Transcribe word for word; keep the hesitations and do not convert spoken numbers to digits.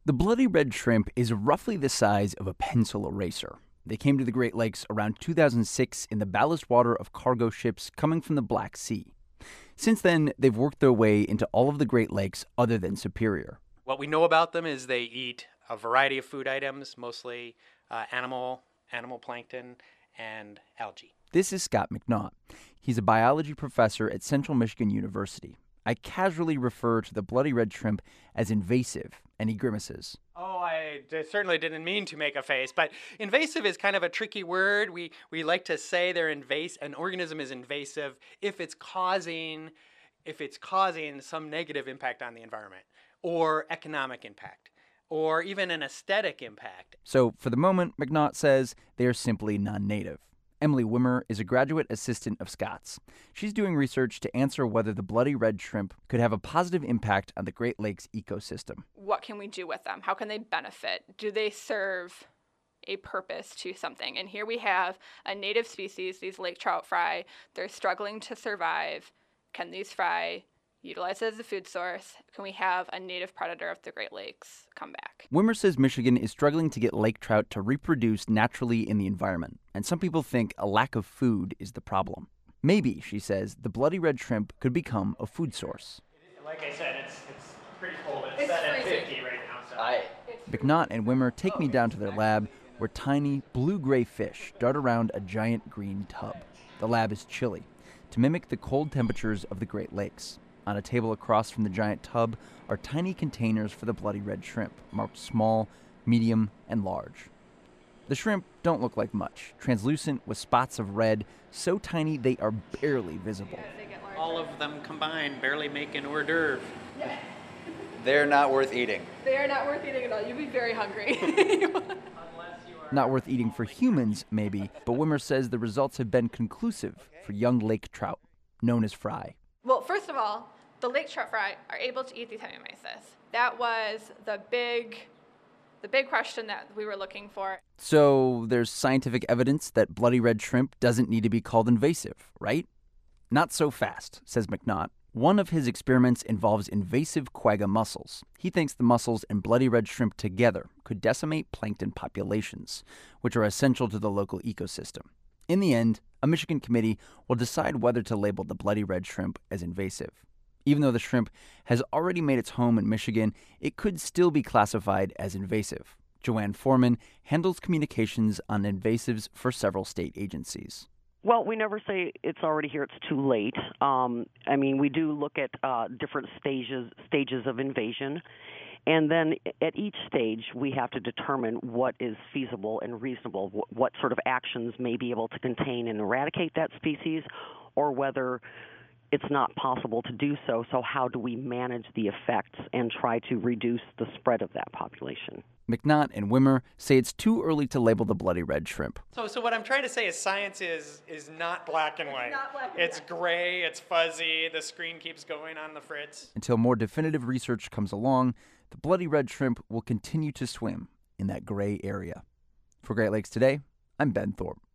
The bloody red shrimp is roughly the size of a pencil eraser. They came to the Great Lakes around two thousand six in the ballast water of cargo ships coming from the Black Sea. Since then, they've worked their way into all of the Great Lakes other than Superior. What we know about them is they eat a variety of food items, mostly uh, animal, animal plankton, and algae. This is Scott McNaught. He's a biology professor at Central Michigan University. I casually refer to the bloody red shrimp as invasive, and he grimaces. Oh, I d- certainly didn't mean to make a face, but invasive is kind of a tricky word. We we like to say they're invasive. An organism is invasive if it's causing if it's causing some negative impact on the environment, or economic impact, or even an aesthetic impact. So, for the moment, McNaught says they are simply non-native. Emily Wimmer is a graduate assistant of Scott's. She's doing research to answer whether the bloody red shrimp could have a positive impact on the Great Lakes ecosystem. What can we do with them? How can they benefit? Do they serve a purpose to something? And here we have a native species, these lake trout fry. They're struggling to survive. Can these fry utilize it as a food source? Can we have a native predator of the Great Lakes come back? Wimmer says Michigan is struggling to get lake trout to reproduce naturally in the environment, and some people think a lack of food is the problem. Maybe, she says, the bloody red shrimp could become a food source. Like I said, it's it's pretty cold. It's, It's set at freezing. fifty right now. So. I, McNaught and Wimmer take me down to their lab where tiny, blue-gray fish dart around a giant green tub. The lab is chilly, to mimic the cold temperatures of the Great Lakes. On a table across from the giant tub are tiny containers for the bloody red shrimp, marked small, medium, and large. The shrimp don't look like much, translucent with spots of red, so tiny they are barely visible. all of them combined barely make an hors d'oeuvre. They're not worth eating. They are not worth eating at all. You'd be very hungry. Not worth eating for humans, maybe, but Wimmer says the results have been conclusive for young lake trout, known as fry. Well, first of all, the lake trout fry are able to eat these hemimysis. That was the big, the big question that we were looking for. So there's scientific evidence that bloody red shrimp doesn't need to be called invasive, right? Not so fast, says McNaught. One of his experiments involves invasive quagga mussels. He thinks the mussels and bloody red shrimp together could decimate plankton populations, which are essential to the local ecosystem. In the end, a Michigan committee will decide whether to label the bloody red shrimp as invasive. Even though the shrimp has already made its home in Michigan, it could still be classified as invasive. Joanne Foreman handles communications on invasives for several state agencies. Well, we never say it's already here, it's too late. Um, I mean, we do look at uh, different stages stages of invasion, and then at each stage we have to determine what is feasible and reasonable, what, what sort of actions may be able to contain and eradicate that species, or whether it's not possible to do so. So how do we manage the effects and try to reduce the spread of that population? McNaught and Wimmer say it's too early to label the bloody red shrimp. So, so what I'm trying to say is science is is not black and white. not black and it's white. gray, it's fuzzy, the screen keeps going on the fritz. Until more definitive research comes along, the bloody red shrimp will continue to swim in that gray area. For Great Lakes Today, I'm Ben Thorpe.